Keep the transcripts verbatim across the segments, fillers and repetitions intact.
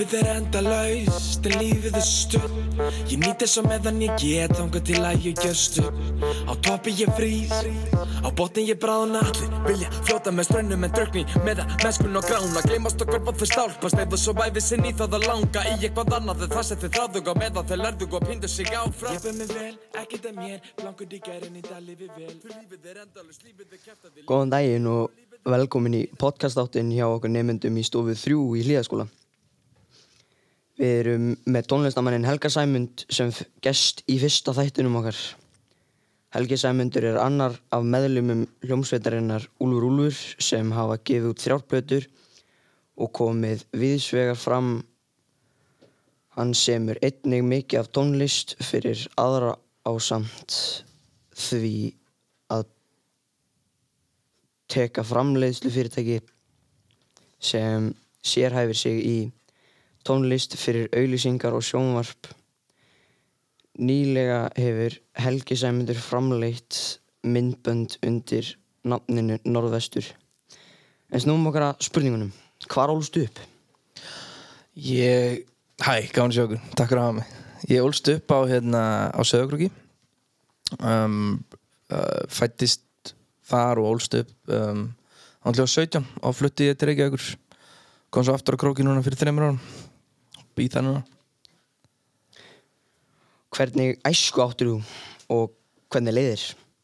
Lífið er endalaust, en lífið er stutt. Ég nýt þess að meðan ég get, þangað til að ég gjörst upp. Á toppi ég frýs, á botni ég bráðna. Allir vilja fljóta með straunum en drukkni með að mennskun og grána. Gleymast og körpa þau stálpast, eða svo væfi sinn í það að langa í eitthvað annað en það sem þau þráðuga meðan þau lærðuga og píndu sig áfram. Ég ber mig vel, ekkert er mér, blankur í gærin í dag lífi vel. Fyrir lífið er endalaust, lífið er kjaftaði. Góðan daginn og velkomin í podcastáttin hjá okkur nemendum í stofu þrjú í Hlíðaskóla. Við erum með tónlistarmanninn Helga Sæmund sem gest í fyrsta þættinum okkar. Helgi Sæmundur er annar af meðlimum hljómsveitarinnar Úlfur Úlfur sem hafa gefið út þrjár plötur og komið víðsvegar fram. Hann semur einnig mikið af tónlist fyrir aðra ásamt því að teka framleiðslufyrirtæki sem sérhæfir sig í tónlist fyrir auglýsingar og sjónvarp. Nýlega hefur Helgi Sæmundur framleitt myndbönd undir nafninu Norðvestur. En snúum okkar að spurningunum. Hvar ólstu upp? Ég, hæ, gaman að sjá okkur, takk fyrir að hafa mig. Ég ólst upp á, hérna, á Sauðárkróki, um, uh, fæddist þar og ólst upp um, átján sautján og flutti ég til Reykjavíkur. Kom svo aftur á Króki núna fyrir þremur árum. Býð það núna. Hvernig æsku áttir þú og hvernig leiðir?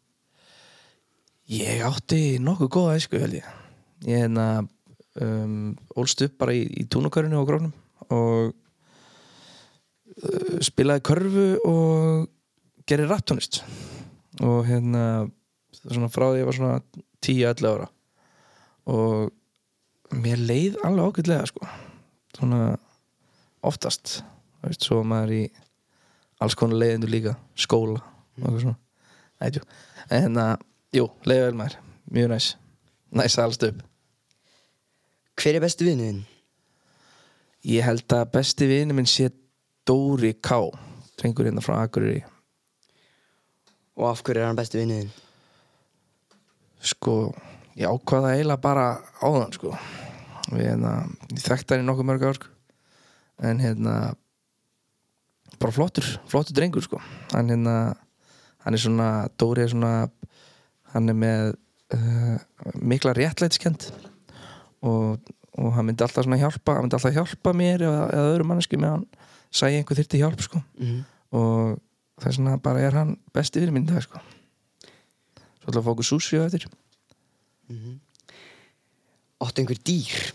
Ég átti nokkuð góða æsku, held ég. Ég hérna um, ólst upp bara í, í túnukörfunni á Grófnum og uh, spilaði körfu og gerði rapptónlist. Og hérna svona frá því ég var svona tíu ellefu ára. Og mér leið alveg ágætlega, sko. Svona oftast. Það veist, svo maður í alls konar leiðindur líka, skóla og eitthvað svona. Ætjú. En hérna, jú, leiði vel maður. Mjög næs. Næs að alst upp. Hver er besti vinur þinn? Ég held að besti vinur minn sé Dóri K. Drengur hérna frá Akureyri. Og af hverju er hann besti vinur þinn? Sko, ég ákvaða eiginlega bara áðan, sko. Við hérna, ég þekkti hann í nokkuð mörg ár, sko. En hérna, bara flottur, flottur drengur, sko. Hann hérna, hann er svona, Dóri er svona, hann er með uh, mikla réttlætiskennd og, og hann myndi alltaf svona hjálpa, hann myndi alltaf hjálpa mér eða, eða öðrum manneski með hann sæi einhver þyrfti hjálp, sko. Mm-hmm. Og það er svona, bara er hann besti vinur minn í dag, sko. Svo ætla að fá okkur sushi á eftir. Mm-hmm. Áttu einhver dýr?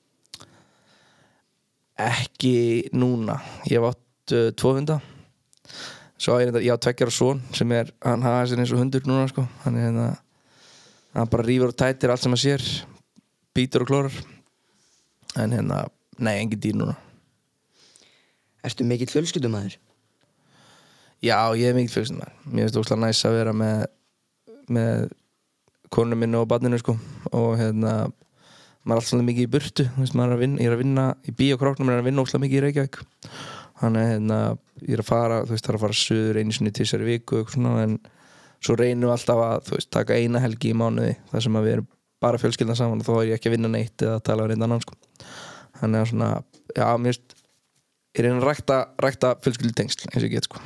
Ekki núna. Ég hef átt uh, tvo hunda. Svo er þetta, ég á tveggja ára son sem er, hann hafa sér eins og hundur núna, sko. Hann er hérna, hann bara rífur og tætir allt sem hann sér, bítur og klórar. En hérna, nei, engin dýr núna. Ertu mikill fjölskyldumaður? Já, ég er mikill fjölskyldumaður. Mér finnst óslega næs að vera með, með konu minni og barninu, sko. Og hérna, maður er alltaf mikið í burtu, þú veist, maður er að vinna, ég er að vinna í Bíókróknum, maður er að vinna óslega mikið í Reykjavík. Þannig hérna, ég er að fara, þú veist, það er að fara suður einu sinni til þessari viku og eitthvað svona, en svo reynum við alltaf að, þú veist, taka eina helgi í mánuði, þar sem að við erum bara fjölskyldan saman og þá er ég ekki að vinna neitt eða að tala við reynda annan, sko. Þannig að svona, já, mér veist, ég reyna að rækta, rækta fjölskyldutengsl eins og ég get, sko.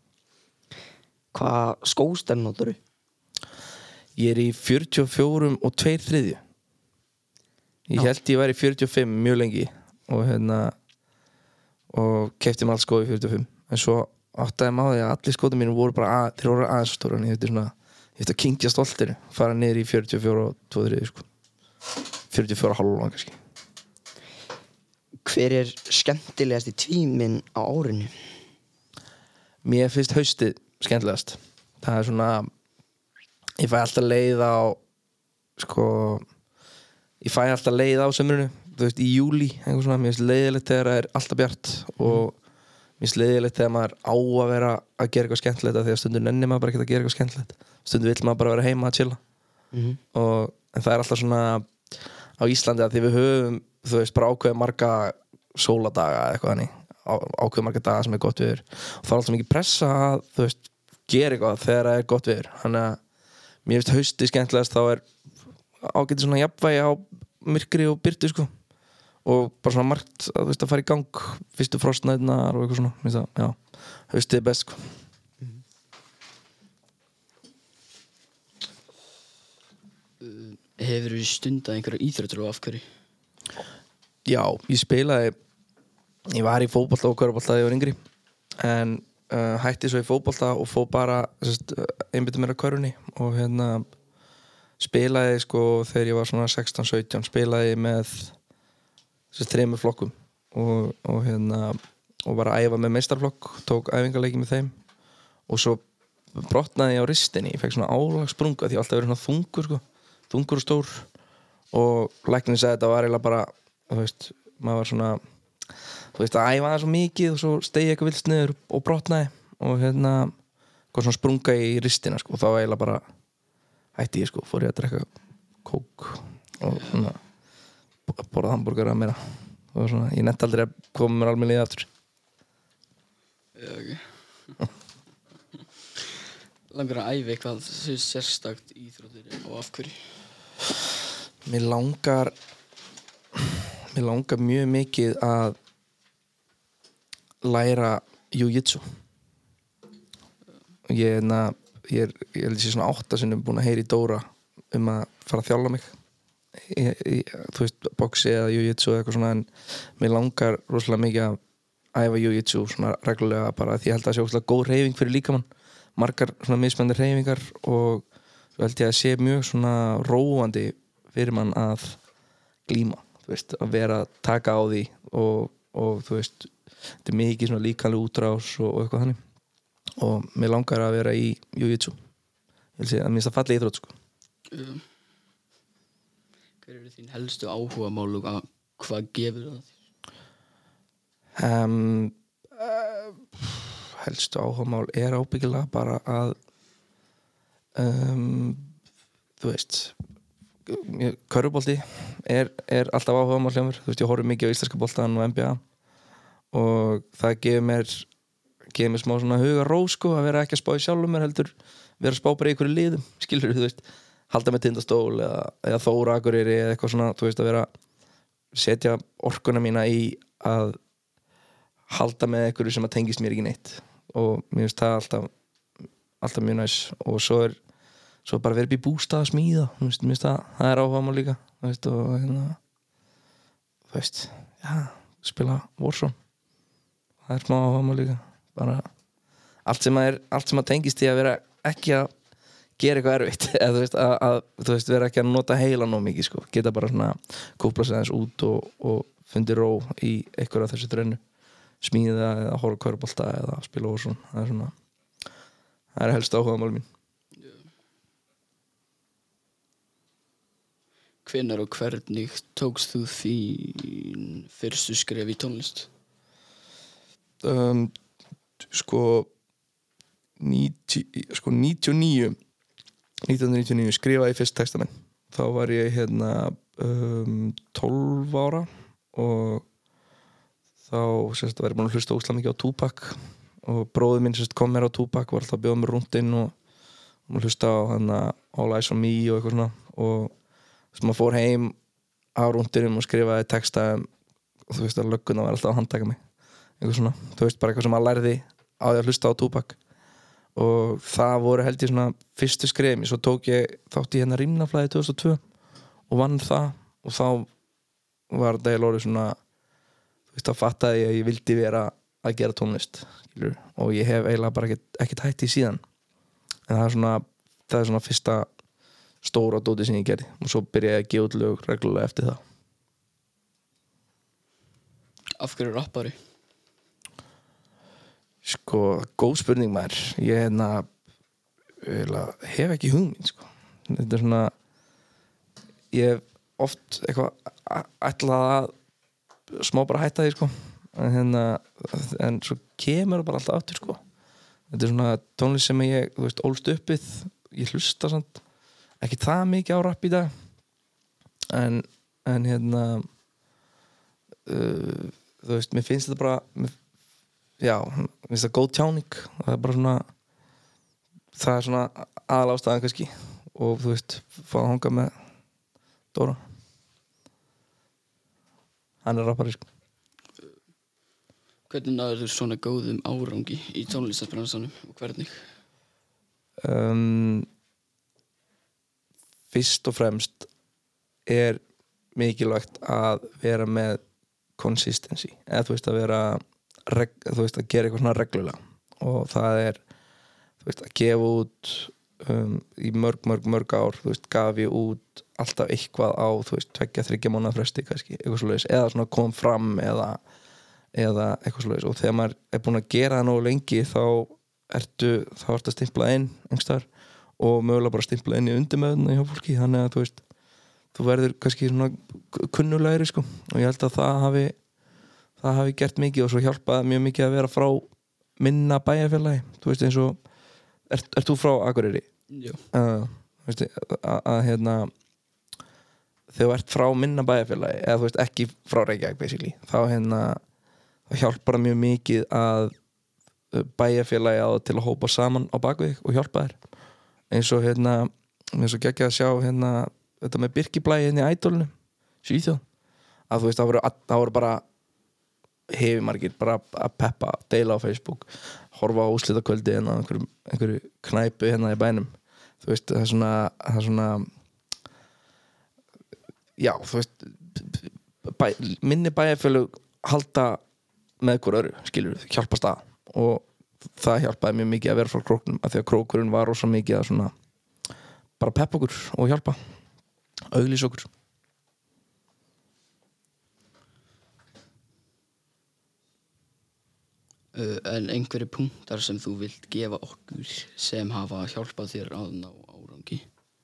Hvað skóstærð notarðu? Ég er í fjörutíu og fjögur og tveir þriðju. Ég Já. held ég væri í fjörutíu og fimm mjög lengi og hérna og keypti mér allt skói í fjörutíu og fimm. En svo áttaði ég mig á því að allir skóta mínu voru bara að, þeir voru aðeins stóra en ég hefði svona, ég hefði að kynkja stoltir fara niður í fjörutíu og fjögur og tveir þriðju, sko. fjörutíu og fjögur og hálf kannski. Hver er skemmtilegasti tíminn á árinu? Mér finnst haustið skemmtilegast. Það er svona, ég fæ alltaf leið á, sko, ég fæ alltaf leið á sömrunu, þú veist, í júlí, einhver svona, mér finnst leiðilegt þegar það er alltaf bjart og mér finnst leiðilegt þegar maður á að vera að gera eitthvað skemmtilegt af því að stundum nennir maður bara ekki að gera eitthvað skemmtilegt. Stundum vill maður bara vera heima að chilla. Mm-hmm. Og, en það er alltaf svona á Íslandi að því við höfum, þú veist, bara ákveða marga sóladaga eða eitthvað þannig, ákveða marga daga sem er gott veður. Og það er alltaf mikið pressa að, þú veist, gera eitthvað þegar það er gott veður. Þannig að mér finnst haustið skemmtilegast, þá er ágætið svona jafnvægi á myrkri og birtu, sko. og bara svona margt að, veist, að fara í gang fyrstu frostnæðnar og eitthvað svona minnst að, já, haustið er best sko. uh, Hefur þú stundað einhverja íþróttir og af hverju? Já, ég spilaði ég var í fótbolta og körfubolta þegar ég var yngri en uh, hætti svo í fótbolta og fór bara einbyttu mér að körfunni og hérna spilaði sko þegar ég var svona sextán sautján spilaði með þessi þremur flokkum og, og hérna og var að æfa með meistarflokk tók æfingarleiki með þeim og svo brotnaði ég á ristinni ég fekk svona álagsprunga því ég alltaf verið svona þungur sko, þungur og stór og læknirinn sagði þetta var eiginlega bara þú veist, maður var svona þú veist, að æfa það svo mikið og svo stegi eitthvað vilst niður og brotnaði og hérna kom svona sprunga í ristina sko og þá var eiginlega bara hætti ég sko, fór ég að drekka kók og svona borða hamburgara meira og svona, ég nefndi aldrei að koma mér alveg liðið aftur. Já, ok. Langar að æfa eitthvað sérstakt íþróttir og af hverju? Mér langar mér langar mjög mikið að læra jiu-jitsu. Ég er na ég er, ég held að ég sé svona átta sinnum búin að heyra í Dóra um að fara að þjálfa mig í, í, þú veist, boxi eða jiu-jitsu eða eitthvað svona en mér langar rosalega mikið að æfa jiu-jitsu svona reglulega bara því ég held að það sé óslega góð hreyfing fyrir líkamann margar svona mismunandi hreyfingar og svo held ég að sé mjög svona róandi fyrir mann að glíma, þú veist, að vera að taka á því og, og þú veist, þetta er mikið svona líkamleg útrás og, og eitthvað þannig og mér langar að vera í jiu-jitsu ég vil segja að minnst að falli íþrótt sko. um, Hver eru þín helstu áhugamál og hvað gefur það þér? Um, uh, helstu áhugamál er ábyggilega bara að um, þú veist körfubolti er, er alltaf áhugamál hjá mér þú veist ég horfi mikið á íslenska boltan og N B A og það gefur mér gefur mér smá svona huga ró sko að vera ekki að spá í sjálfum mér heldur vera að spá bara í einhverju liðum skilur þú veist halda með Tindastól eða, eða Þóra Akureyri eða eitthvað svona þú veist að vera setja orkuna mína í að halda með einhverju sem að tengist mér ekki neitt og mér finnst það alltaf alltaf mjög næs og svo er svo bara verið upp í bústað að smíða þú veist, mér finnst það, það er áhugamál líka þú veist og hérna þú veist, já, spila Warzone það er smá áhugamál líka bara allt sem að er allt sem að tengist í að vera ekki að gera eitthvað erfitt eða þú veist að, að þú veist vera ekki að nota heila nóg mikið sko geta bara svona kúpla sig aðeins út og, og fundi ró í einhverju af þessu þrennu smíða eða horfa körfubolta eða spila Warzone það er svona það er helst áhugamál mín. Hvenær og hvernig tókst þú þín fyrstu skref í tónlist? Um, sko níutíu, sko níutíu og níu nítján hundruð níutíu og níu skrifaði ég fyrst texta minn þá var ég hérna um, tólf ára og þá sérst var ég búin að hlusta óslega mikið á Tupac og bróðir minn sérst kom mér á Tupac var alltaf að bjóða mér rúndinn og, og hlusta á hana All Eyes on Me og eitthvað svona og þess að maður fór heim á rúndinum og skrifaði texta og þú veist að lögguna var alltaf að handtaka mig eitthvað svona, þú veist bara eitthvað sem maður lærði á því að hlusta á Tupac og það voru held ég svona fyrstu skrefmi, svo tók ég þátt í hérna Rímnaflæði tvö þúsund og tvö og vann það og þá var þetta eiginlega orðið svona þú veist þá fattaði ég að ég vildi vera að gera tónlist skilur, og ég hef eiginlega bara ekkert, ekkert hætt í síðan en það er svona það er svona fyrsta stóra dóti sem ég gerði og svo byrjaði ég að gefa út lög reglulega eftir það. Af hverju rappari? Sko, góð spurning maður ég hérna hef ekki hugmynd sko. Þetta er svona ég hef oft eitthvað ætlað að smá bara hætta því sko. en, hérna, en svo kemur það bara alltaf aftur sko. Þetta er svona tónlist sem ég þú veist, ólst uppið ég hlusta samt ekki það mikið á rapp í dag en, en hérna uh, þú veist, mér finnst þetta bara mér, já, mér finnst það góð tjáning það er bara svona það er svona aðalástæðan kannski og þú veist, fá að hanga með Dóra. hann er rappari sko. Hvernig náður þú svona góðum árangi í tónlistarbransanum og hvernig? Um, fyrst og fremst er mikilvægt að vera með consistency eða þú veist að vera reg, þú veist að gera eitthvað svona reglulega og það er þú veist að gefa út um, í mörg mörg mörg ár þú veist gaf ég út alltaf eitthvað á þú veist tveggja þriggja mánaða fresti kannski eitthvað svoleiðis eða svona kom fram eða eða eitthvað svoleiðis og þegar maður er búinn að gera það nógu lengi þá ertu þá ertu að stimpla inn einhverstaðar og mögulega bara stimpla inn í undirmeðuna hjá fólki þannig að þú veist þú verður kannski svona kunnulegri sko og ég held að það hafi það hafi gert mikið og svo hjálpaði mjög mikið að vera frá minna bæjarfélagi þú veist eins og ert, ert þú frá Akureyri? Jú uh, veist, að, að hérna þegar þú ert frá minna bæjarfélagi eða þú veist ekki frá Reykjavík basically þá hérna þá hjálpar það mjög mikið að bæjarfélagi á til að hópa saman á bakvið og hjálpa þér eins og hérna eins og geggjað að sjá hérna þetta með Birkiblæi hérna í Ædolinu Svíþjóð að þú veist það voru, það voru bara hefi margir bara að peppa deila á Facebook horfa á úrslitakvöldi hérna einhverju, einhverju knæpu hérna í bænum þú veist það er svona, það er svona já þú veist bæ, minni bæjarfélög halda með hver öðru skilur þú hjálpast að og það hjálpaði mjög mikið að vera frá króknum af því að krókurinn var rosa mikið að svona bara peppa okkur og hjálpa auglýsa okkur uh, En einhverju punktar sem þú vilt gefa okkur sem hafa hjálpað þér að ná árangi?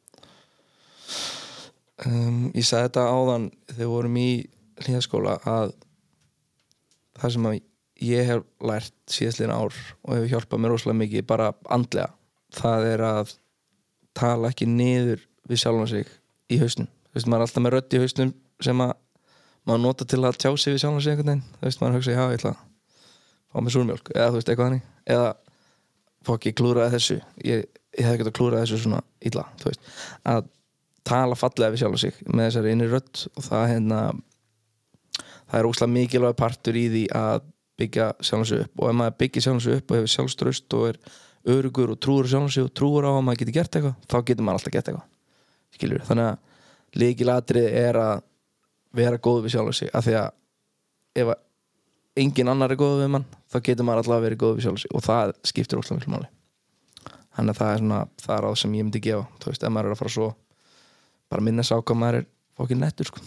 um, Ég sagði þetta áðan þegar við vorum í Hlíðaskóla að það sem að ég hef lært síðastliðin ár og hefur hjálpað mér rosalega mikið bara andlega það er að tala ekki niður við sjálfan sig í hausnum þú veist maður er alltaf með rödd í hausnum sem að maður nota til að tjá sig við sjálfan sig einhvern veginn þú veist maður hugsa já ég ætla að fá mér súrmjólk eða þú veist eitthvað þannig eða fokk ég klúraði þessu ég, ég hef ekkert að klúra þessu svona illa þú veist að tala fallega við sjálfan sig með þessari innri rödd og það hérna það er óslega mikilvæg partur í því að byggja sjálfan sig upp og ef maður byggir sjálfan sig upp og hefur sjálfstraust og er örugur og trúur sjálfan sig og trúur á að maður geti gert eitthvað þá getur maður alltaf gert eitthvað skilur þannig að lykilatriði er að vera góð við sjálfan sig af því að ef engin annar er góð við mann þá getur maður alltaf að vera góð við sjálfan sig og það skiptir óslega miklu máli þannig að það er svona það er ráð sem ég myndi gefa þú veist ef maður er að fara svo bara minna sá hvað maður er fokkinn nettur sko.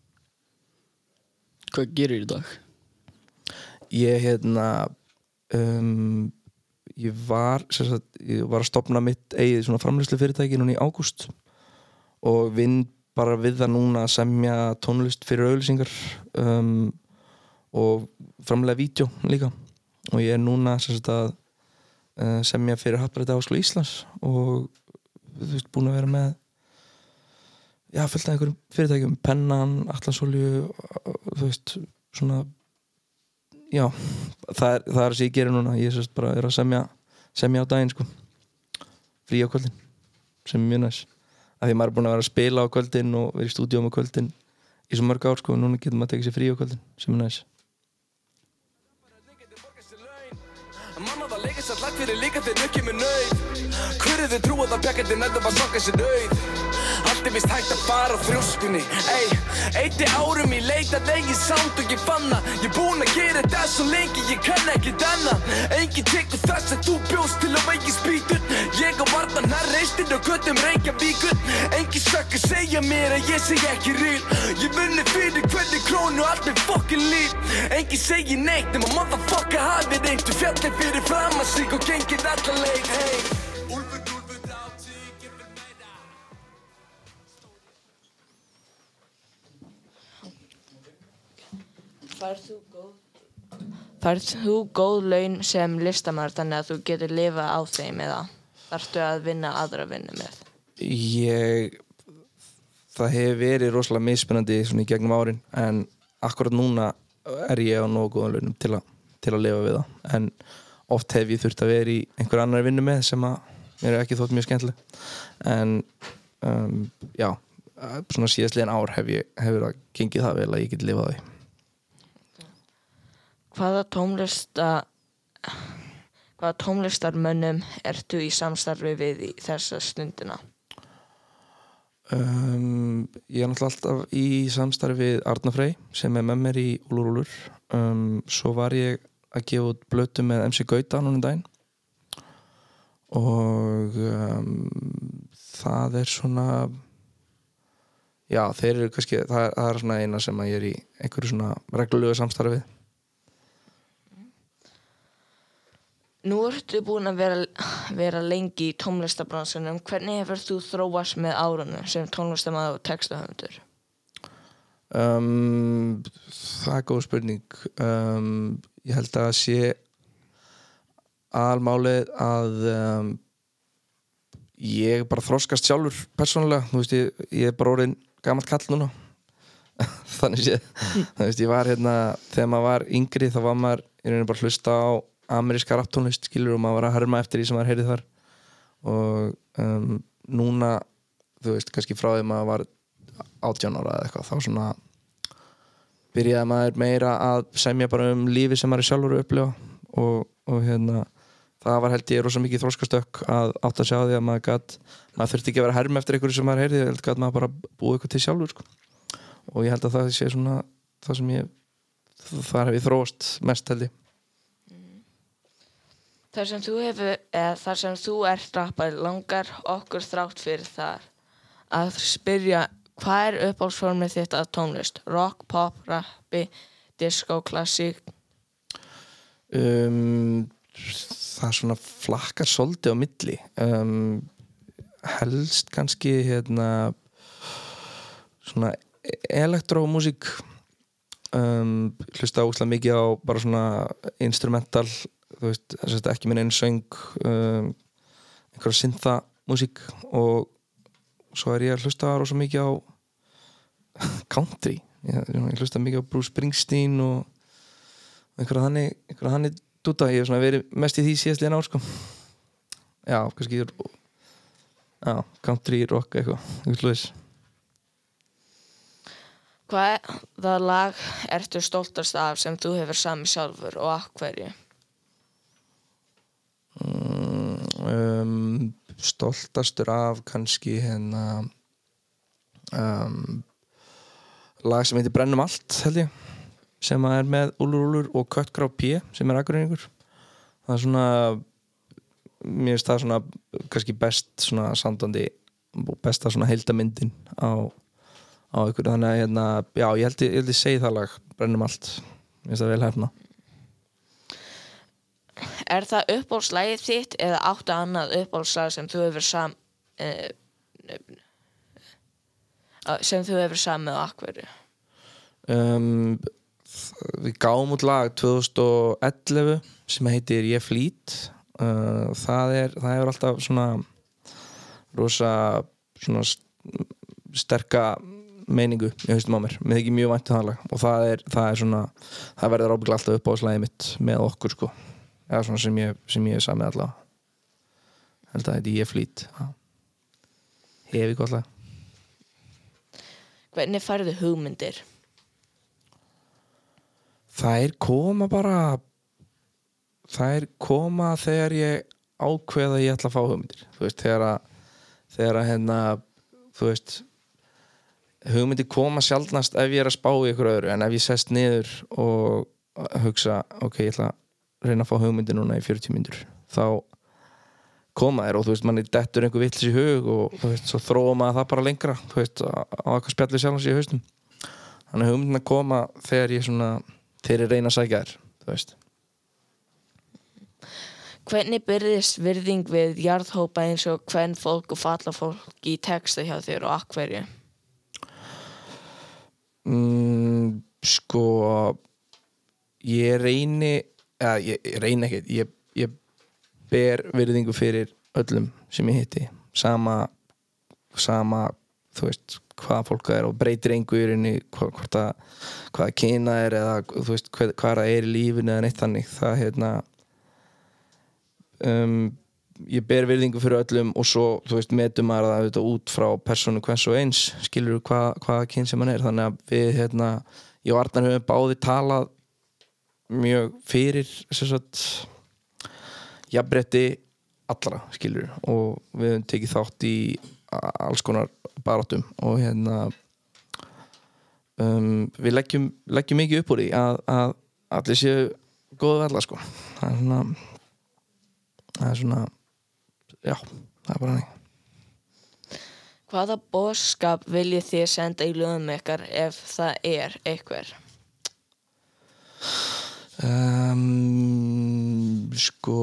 Hvað gerir í dag? Ég hérna um, ég var sagt, ég var að stofna mitt eigið svona framleiðslu fyrirtæki núna í ágúst og vinn bara við það núna að semja tónlist fyrir auglýsingar um, og framleiða vídeo líka og ég er núna sagt, að uh, semja fyrir Happdrætti Háskóla Íslands og þú veist búin að vera með já, fullt af einhverjum fyrirtækjum Pennan, Atlansolju þú veist, svona já, það er það er sem ég gerir núna ég sérst bara er að semja semja á daginn sko frí á kvöldin, sem er mjög næs af því maður er búin að vera að spila á kvöldin og vera í stúdíum á kvöldin í svo mörg ár sko og núna getur maður að tekið sér frí á kvöldin sem er næs Mamma var leikast að lagt fyrir líka þeir nukki með nöyð Hver er þið trúið að bjakandi nættum að sokka sér nöyð Allt er vist hægt að fara á þrjóskunni Ey, eitti árum í leita legin samt og ég fanna Ég búinn að gera þetta svo lengi, ég kann ekki danna Engin tekur þess að þú bjóst til að veiki spýtur Ég á varnan her reistin og göttum Reykjavíkur Engin sökk að segja mér að ég seg ekki ríl Ég vunni fyrir hvernig krónu allt með fokkin líf Engin segir neitt nema motherfucker hafi reynt Þú fjallir fyrir fram að sig og gengið alla leik Hey, úlfur, úlfur, drátík, ég vil meira Færð þú góð Færð þú góð laun sem listamaður þannig að þú getur lifað á þeim eða þarftu að vinna aðra vinnu með? Ég það hefur verið rosalega misspennandi svona í gegnum árin en akkurat núna er ég á nógu góðan launum til að, til að lifa við það en oft hef ég þurft að vera í einhver annar vinnu með sem að mér er ekki þótt mjög skemmtileg en um, já svona síðastliðin ár hef ég hefur það gengið það vel að ég get lifað því hvaða tónlista hvaða tónlistarmönnum ertu í samstarfi við í þessa stundina? Um, ég er náttúrulega alltaf í samstarfi við Arna Frey sem er með mér í Úlur Úlur. Um, svo var ég að gefa út blötu með M C Gauta núna um daginn og um, það er svona já, þeir eru kannski það er, það er svona eina sem að ég er í einhverju svona reglulegu samstarfi við. Nú ertu búin að vera, vera lengi í tónlistarbransunum. Hvernig hefur þú þróast með árunum sem tónlistarmaður og textahöfundur? Um, það er góð spurning. Um, ég held að sé aðalmálið að um, ég bara þroskast sjálfur persónulega. Þú veist, ég, ég er bara orðinn gamall kall núna. Þannig séð. Þú veist, ég var hérna, þegar maður var yngri þá var maður í rauninni bara að hlusta á ameríska rapptónlist, skilur, og maður var að herma eftir því sem maður heyrði þar og um, núna, þú veist, kannski frá því maður var átján ára eða eitthvað, þá svona byrjaði maður meira að semja bara um lífi sem maður er sjálfur að upplifa og, og hérna, það var held ég rosa mikið þroskastökk að átt að sjá því að maður gat, maður þurfti ekki að vera að herma eftir einhverju sem maður heyrði, held gat maður bara búið eitthvað til sjálfur, sko. Og ég held að það sé svona það sem ég, þar hef ég þróast mest, held ég. Þar sem þú hefur, eða þar sem þú ert rappari langar okkur þrátt fyrir þar að spyrja hvað er uppáhaldsformið þitt af tónlist? Rock, pop, rappi, disco, klassík? Um, það svona flakkar svolítið á milli. Um, helst kannski hérna svona elektrómúsík. Um, hlusta ógeðslega mikið á bara svona instrumental, þú veist, þess að ekki minn einu söng, um, einhverja syntha músík og svo er ég að hlusta rosa mikið á country. Ég, ég hlusta mikið á Bruce Springsteen og einhverja þannig, einhverja þannig dúta. Ég hef svona verið mest í því síðastliðin ár, sko. Já, kannski já, country, rock, eitthvað, eitthvað slúðis. Hvaða lag ertu stoltast af sem þú hefur samið sjálfur og af hverju? Um, stoltastur af kannski hérna um, lag sem heitir Brennum allt, held ég, sem er með Úlur Úlur og Köttgrá P sem er akureyringur. Það er svona, mér finnst það svona kannski best svona sandandi, besta svona heildamyndin á á ykkur, þannig að hérna, já, ég held ég, ég held ég segi það lag, Brennum allt. Mér finnst það vel hefna. Er það uppáhaldslagið þitt eða áttu annað uppáhaldslag sem þú hefur sam eh, sem þú hefur samið á akverju? Um, við gáum út lag tvö þúsund og ellefu sem heitir Ég flýt. Uh, það er, það hefur alltaf svona rosa svona sterka meiningu í haustum á mér. Mér þykir mjög vænt um það lag og það er, það er svona, það verður ábyggilega alltaf uppáhaldslagið mitt með okkur, sko. Já, svona sem ég, sem ég er samið allavega. Held að þetta Ég flýt. Hefi gott lag. Hvernig færðu hugmyndir? Þær koma bara þær koma þegar ég ákveð að ég ætla að fá hugmyndir. Þú veist, þegar að þegar að hérna, þú veist, hugmyndir koma sjaldnast ef ég er að spá í ykkur öðru, en ef ég sest niður og hugsa, ok, ég ætla að reyna að fá hugmyndir núna í fjörutíu mínútur, þá koma þær og þú veist, manni dettur einhver vitlis í hug og þú veist, svo þróa maður það bara lengra, þú veist, á eitthvað spjalli sjálfans í haustum. Þannig að hugmyndirna koma þegar ég svona, þegar ég reyna að sækja þær, þú veist. Hvernig byrðist virðing við jarðhópa eins og kvenfólk og fallafólk í texta hjá þér og af hverju? Mm, sko ég reyni eða ég, ég reyni ekkert ég, ég ber virðingu fyrir öllum sem ég hitti, sama sama, þú veist, hvað fólk það er og breytir engu í rauninni hvort að hvaða kyna er eða þú veist, hvað, hvað það er í lífinu eða neitt þannig, það hérna um, ég ber virðingu fyrir öllum og svo, þú veist, metum maður það auðvitað út frá persónu hvers og eins, skilur hvað hvaða kyn sem hann er, þannig að við hérna, ég og Arnar höfum báði talað mjög fyrir sem sagt jafnrétti allra, skilur, og við höfum tekið þátt í alls konar baráttum og hérna um, við leggjum, leggjum mikið upp úr því að, að allir séu góðu við alla, sko. Það er svona það er svona já, það er bara hannig. Hvaða boðskap viljið þið senda í lögum ykkar ef það er einhver? Um, sko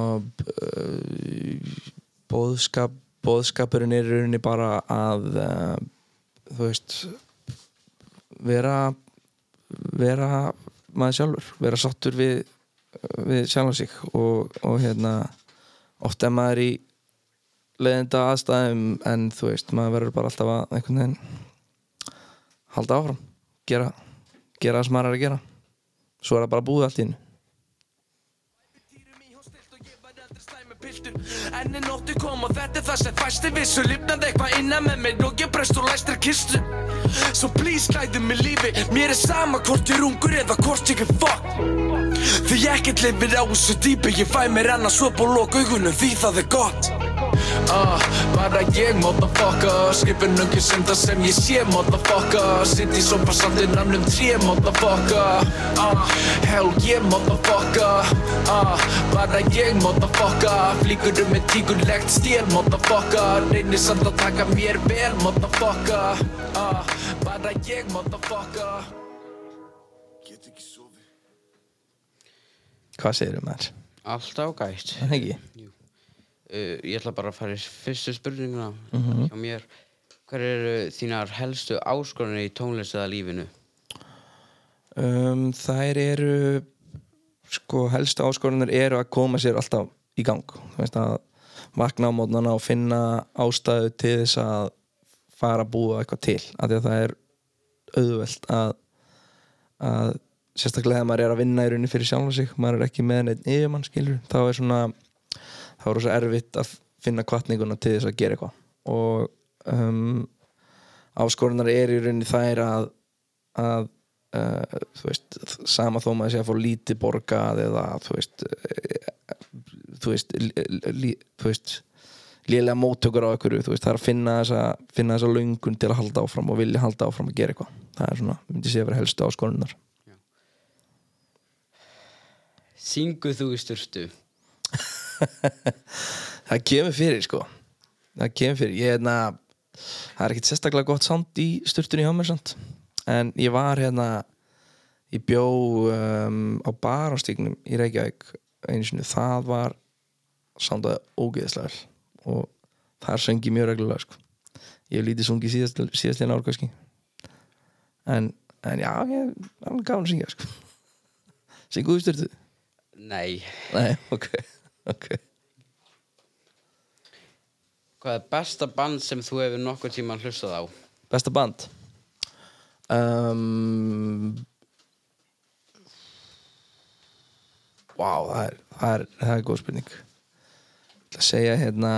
boðskap boðskapurinn er í rauninni bara að uh, þú veist vera vera maður sjálfur, vera sáttur við við sjálfan sig og, og hérna oft er maður í leiðinda aðstæðum en þú veist, maður verður bara alltaf að einhvern veginn halda áfram, gera gera það sem maður er að gera, svo er það bara búið allt í einu. En í nóttu kom og þetta er það sem fæsti vissu lifnaði eitthvað innan með mér og ég breyst og læstir kistu So please klæðu mig lífi mér er sama hvort ég er ungur eða hvort ég er fuck Því ekkert lifir á þessu dýpi ég fæ mér annars upp og lok augunum því það er gott Uh, bara ég, motherfucker Skipin ungi sem það sem ég sé, motherfucker Sitt í sopasandi nafnum tré, motherfucker uh, Hell yeah, motherfucker uh, Bara ég, motherfucker Flíkur um með tígulegt stél, motherfucker Reynir samt að taka mér vel, motherfucker uh, Bara ég, motherfucker Get ekki sofið Hvað segirðu maður? Allt ágætt. Það ekki? Jú. Uh, ég ætla bara að fara í fyrstu spurninguna Mhm. hjá mér. Hver eru þínar helstu áskoranir í tónlist eða lífinu? Um, þær eru sko helstu áskoranir eru að koma sér alltaf í gang, þú veist að vakna á mótnana og finna ástæðu til þess að fara að búa eitthvað til, af því að það er auðvelt að að sérstaklega þegar maður er að vinna í rauninni fyrir sjálfa sig, maður er ekki með neitt yfirmann, skilur, þá er svona þá er það erfitt að finna hvatninguna til þess að gera eitthvað og um, áskorunar er í rauninni þær að, að uh, þú veist, sama þó maður sé að fá lítið borgað eða þú veist þú veist, lí, þú veist lélega móttökur á einhverju, þú veist, það er að finna þessa, finna þessa löngun til að halda áfram og vilja halda áfram að gera eitthvað, það er svona, myndi sé að vera helstu áskorunar. Synguð þú í sturtu? Það kemur fyrir sko það kemur fyrir ég, hérna, það er ekkert sérstaklega gott sound í sturtunni hjá mér samt. En ég var hérna ég bjó um, á Barónstígnum í Reykjavík einu sinni, það var soundaði ógeðslega vel og þar söng ég mjög reglulega sko. Ég hef lítið sungið síðast, síðastlega ár kannski en, en já, ég er alveg gaman að syngja sko. Synguðu í sturtu? Nei. Nei, ok, ok. Hvað er besta band sem þú hefur nokkur tíma hlustað á? Besta band? Um, wow, það er, það er, það er góð spurning. Ég ætla að segja hérna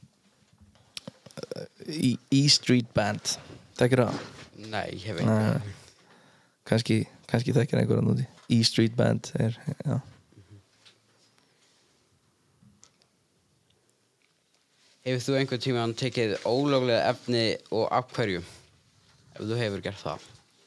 E, E Street Band. Þekkir það? Nei, ég hef ekki. Nei. Kannski, kannski þekkir einhverja núti. E Street Band er, já. Hefur þú einhvern tímann tekið ólöglega efni og af hverju? Ef þú hefur gert það.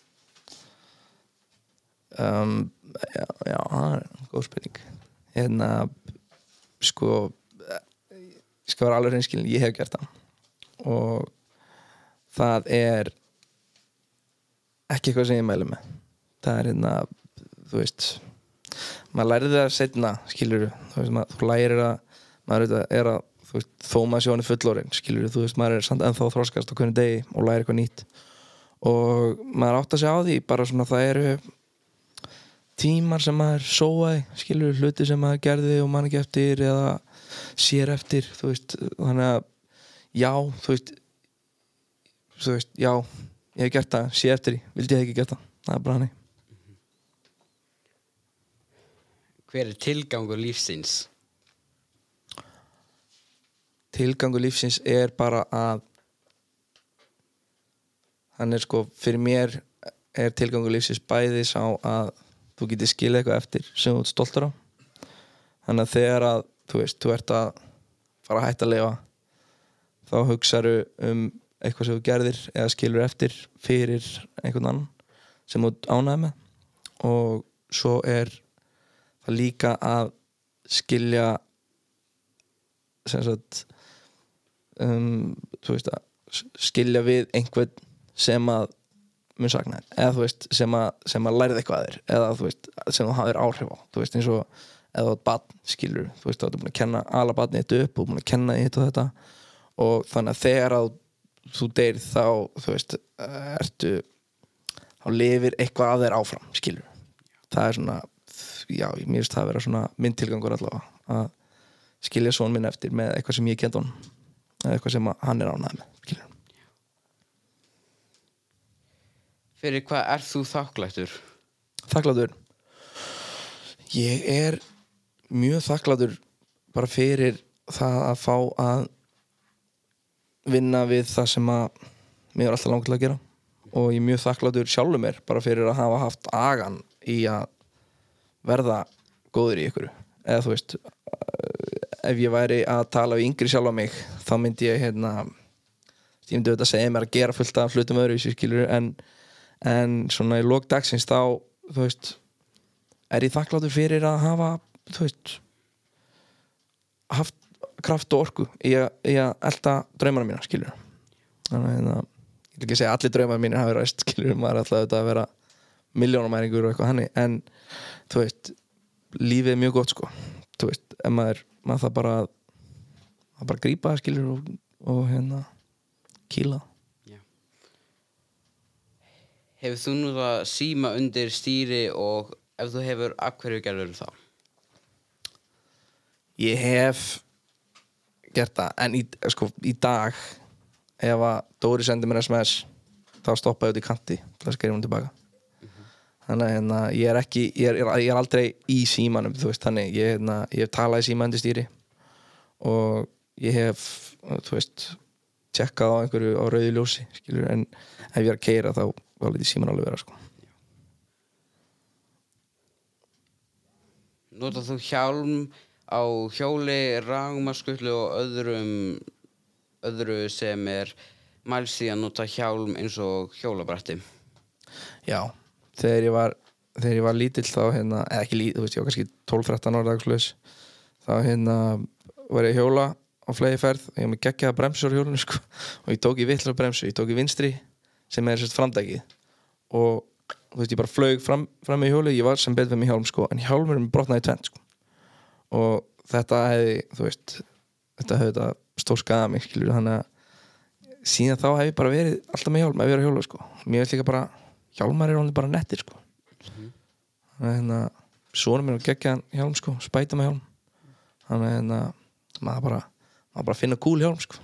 Um, já, já, það er góð spurning. Hérna, sko, ég skal vera alveg hreinskilinn, ég hef gert það. Og það er ekki eitthvað sem ég mæli með. Það er hérna, þú veist, maður lærir það seinna, skilurðu. Þú veist, maður, þú lærir að, maður er að þú veist, þó maður sé hann er fullorinn, skilur þú veist, maður er samt ennþá að þroskast á hvernig degi og læra eitthvað nýtt og maður átt að segja á því, bara svona það eru tímar sem maður sóaði, skilur, hluti sem maður gerði og man ekki eftir eða sér eftir, þú veist, þannig að já, þú veist þú veist, já, ég hef gert það, sé eftir því, vildi ég ekki gert það, það er bara hannig. Hver er tilgangur lífsins? Tilgangur lífsins er bara að hann er sko, fyrir mér er tilgangur lífsins bæði sá að þú getur skilið eitthvað eftir sem þú ert stoltur á. Þannig að þegar að þú veist, þú ert að fara að hætta að lifa, þá hugsaðu um eitthvað sem þú gerðir eða skilur eftir fyrir einhvern annan sem þú ánægði með. Og svo er það líka að skilja sem sagt um, þú veist að skilja við einhvern sem að mun sakna þér, eða þú veist sem að, sem að lærið eitthvað að þér, eða þú veist sem þú hafðir áhrif á, þú veist eins og eða þú ert barn, skilur, þú veist þú ert búin að kenna ala barnið þetta upp og búin að kenna því þetta og þetta og þannig að þegar að þú deyr þá, þú veist ertu, þá lifir eitthvað af þér áfram, skilur. Það er svona, já, mér finnst það að vera svona minn tilgangur allavega, að skilja son minn eftir með eitthvað sem ég kennt honum eða eitthvað sem hann er ánægður með, skilur. Fyrir hvað ert þú þakklátur? Þakklátur? Ég er mjög þakklátur bara fyrir það að fá að vinna við það sem að mér er alltaf langt til að gera og ég er mjög þakklátur sjálfur mér bara fyrir að hafa haft agan í að verða góður í ykkur. Eða þú veist, ef ég væri að tala við yngri sjálf á mig þá myndi ég hérna ég myndi auðvitað segja mér að gera fullt af hlutum öðruvísi, skilur, en en svona í lok dagsins þá, þú veist er ég þakklátur fyrir að hafa, þú veist haft kraft og orku í að, í að elta draumana mína, skilur. Þannig að ég vil ekki segja að allir draumar mínir hafi ræst, skilur, maður er alltaf auðvitað að vera milljónamæringur og eitthvað hannig, en þú veist, lífið er mjög gott, sko, þú veist, ef maður maður það bara að bara grípa, skilur, og, og hérna kýla. Hefur þú nú það síma undir stýri og ef þú hefur, af hverju gerður þá? Ég hef gert það, en í, sko, í dag ef að Dóri sendir mér S M S þá stoppa ég út í kanti til að skrifa hún tilbaka. Mm-hmm. Þannig að hérna, ég er ekki ég er, ég er aldrei í símanum, þú veist, þannig ég, hérna, ég hef talað í síma undir stýri og ég hef, þú veist tjekkað á einhverju á rauðu ljósi, skilur, en ef ég er að keyra þá þá lítið síman alveg vera, sko. Notar þú hjálm á hjóli, rafmagnsskutlu og öðrum öðru sem er mælst því að nota hjálm eins og hjólabretti? Já, þegar ég var þegar ég var lítill þá hérna, eða ekki lítill, þú veist, ég var kannski tólf þrettán ára dagslaus, þá hérna var ég að hjóla á fleygiferð og ég var með geggjaða bremsur á hjólinu, sko, og ég tók í vitlausar bremsu, ég tók í vinstri sem er sérst framdækið og þú veist, ég bara flaug fram, fram með hjólið, ég var sem betur með hjálm, sko, en hjálmurinn brotnaði í tvennt, sko, og þetta hefði, þú veist, þetta hefði þetta stór skaða mig, skilur, þannig að síðan þá hef ég bara verið alltaf með hjálm að vera hjóla, sko, mér veist líka bara hjálmar er alveg bara nettir, sko. Mm-hmm. Þannig að hérna, sonur mér og geggjaðan hjálm, sko, spæta með hjálm, þannig að hérna, maður bara maður bara finna cool hjálm, sko.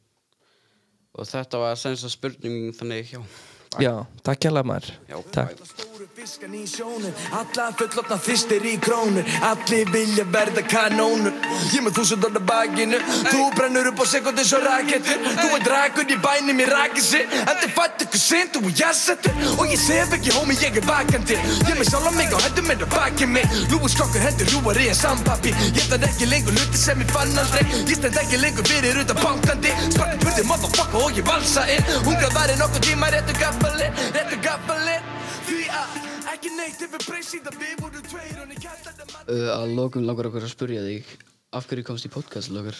Og þetta var sem sagt spurning, þannig, já. Já, takk kærlega maður. Já, takk. Fiskan í sjónum, alla fullorðna þyrstir í krónur, allir vilja verða kanónur. Ég með þúsund orð á bakinu, þú brennur upp á sekundu svo raketur. Þú er drakur í bænum í rakisi, en þið fætt ykkur sent og ég settur. Og ég sef ekki, homie, ég er vakandi. Ég með sjálf á mig og hendur mér á bakið mig. Lúi skokkur hendur rúari en sambappi. Ég stend ekki lengur hluti sem ég fann aldrei. Ég stend ekki lengur fyrir utan bankandi. Sparka burði, motherfucker, og ég valsa inn. Hungrað væri nokkuð tíma, réttu gaffalinn, réttu gaffalinn. Því að ekki neitt yfir breysið að við vorum tveir og ég kælt þetta mann. Uh, að lokum langar okkur að spyrja þig, af hverju komst í podcast, Logar?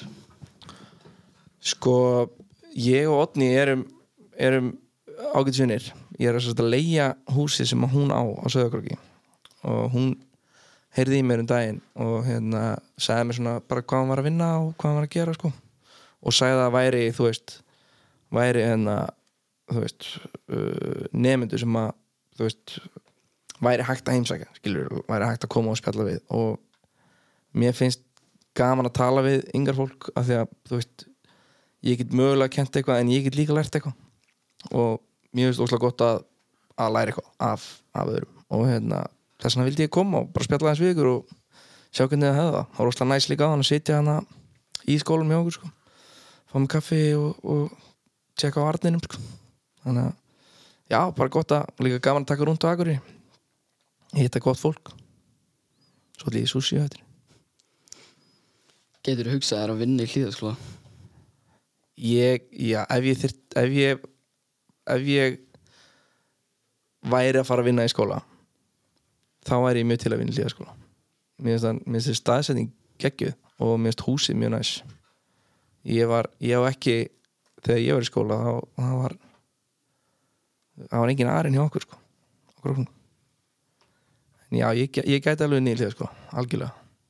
Sko, ég og Oddný erum, erum ágætisvinir. Ég er að leigja húsið sem hún á á Sauðárkróki og hún heyrði í mér um daginn og hérna sagði mér svona bara hvað hann var að vinna og hvað hann var að gera, sko. Og sagði að væri, þú veist, væri hérna, þú veist, uh, nemendur sem að, þú veist, væri hægt að heimsækja, skilur, væri hægt að koma og spjalla við og mér finnst gaman að tala við yngar fólk af því að, þú veist, ég get mögulega kent eitthvað en ég get líka lært eitthvað og mér finnst óslega gott að, að læra eitthvað af, af öðrum og hérna, þess vegna vildi ég koma og bara spjalla aðeins við ykkur og sjá hvernig það hefði það. Það var óslega næs líka á hann að sitja hana í skólanum hjá okkur, sko, fá mig kaffi og, og tjekka á arninum, sko, þannig að já, bara gott að líka gaman að taka rúnt á Akureyri hitta gott fólk svo líði sushi á þetta Getur þú hugsað þér að vinna í Hlíðaskóla? ég, já, ef ég þyrt ef ég ef ég væri að fara að vinna í skóla þá væri ég mjög til að vinna í Hlíðaskóla mér finnst það, mér finnst það staðsetning geggjuð og mér finnst húsið mjög næs ég var, ég var ekki þegar ég var í skóla þá það var það var engin arinn hjá okkur sko okkur okkur en já, ég, ég gæti alveg nýlega sko, algjörlega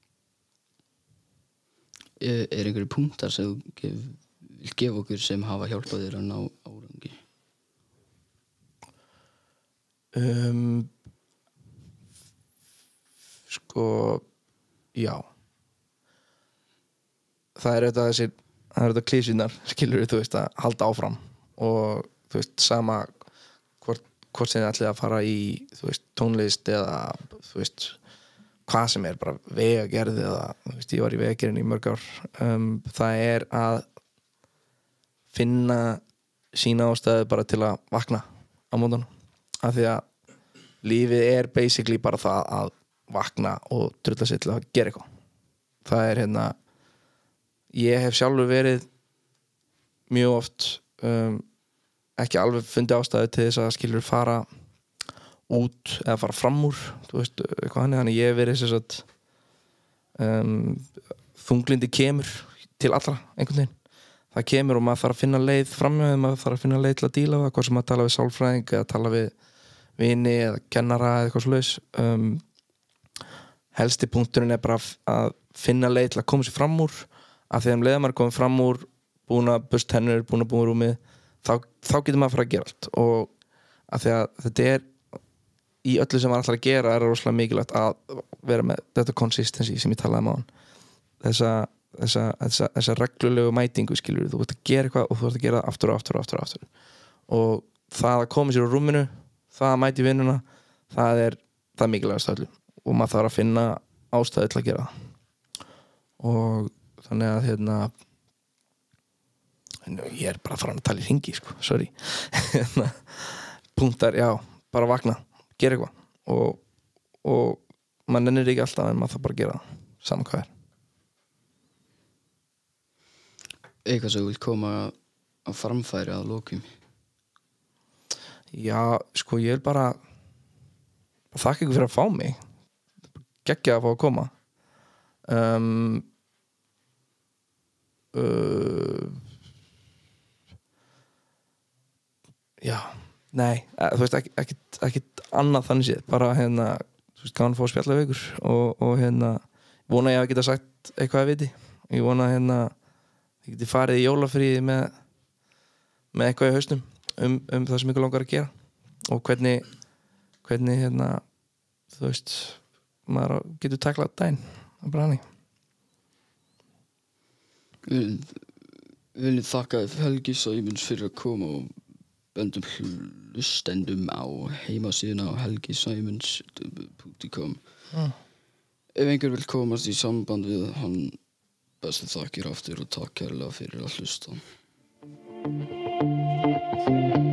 Er, er einhverju punktar sem þú gef, vil gefa okkur sem hafa hjálpað þér að ná árangi? um, sko já það er þetta þessi það er þetta klísunar, skilur þú veist að halda áfram og þú veist sama hvort, hvort sem þið ætlið að fara í þú veist tónlist eða þú veist hvað sem er bara vegagerð eða þú veist ég var í vegagerðin í mörg ár um, það er að finna sína ástæðu bara til að vakna á mótunum af því að lífið er basically bara það að vakna og drulla sér til að gera eitthvað það er hérna ég hef sjálfur verið mjög oft um, ekki alveg fundið ástæðu til þess að skilur fara út eða fara fram úr þú veist, eitthvað hann þannig ég hef verið þess að um, þunglindi kemur til allra einhvern veginn það kemur og maður þarf að finna leið framhjá maður þarf að finna leið til að díla við það hvað sem maður tala við sálfræðing eða tala við vini eða kennara eða eitthvað svoleiðis um, helsti punkturinn er bara að finna leið til að koma sér fram úr að þegar um leiða maður komið fram úr búin að bust tennur, búin að búin rúmið þá, þá getur maður að fara að gera allt og að því að þetta er í öllu sem maður ætlar að gera er rosalega mikilvægt að vera með þetta consistency sem ég talaði um áðan þessa, þessa, þessa, þessa reglulegu mætingu skilur þú ert að gera eitthvað og þú ert að gera það aftur og aftur og aftur og aftur og það að koma sér á rúminu það að mæti vinnuna það er það mikilvægast öllu og maður þarf að finna ástæðu til að gera það og þannig að hérna ég er bara farin að tala í hringi sko, sorry punktar, já, bara vakna gera eitthvað og, og maður nennir ekki alltaf en maður þarf bara að gera það saman hvað er Eitthvað sem þú vilt koma að framfæri að lokum Já, sko ég vil bara þakka ykkur fyrir að fá mig geggjað að fá að koma um, uh, Já, nei þú veist, ekkit, ekkit, ekkit annað þannig séð bara hérna, þú veist, kannan fá að spjalla við ykkur og, og hérna vona ég að geta sagt eitthvað að viti ég vona hérna ég geti farið í jólafríði með með eitthvað í hausnum um, um það sem ykkur langar að gera og hvernig hvernig hérna þú veist, maður getur taklað daginn að bara hannig Við viljum þakka Helgi Sæmunds fyrir að koma og bendum hlustendum á heimasíðuna á helgi sæmunds punktur com mm. Ef einhver vil komast í samband við hann bestu þakkir aftur og takk kærlega fyrir að hlusta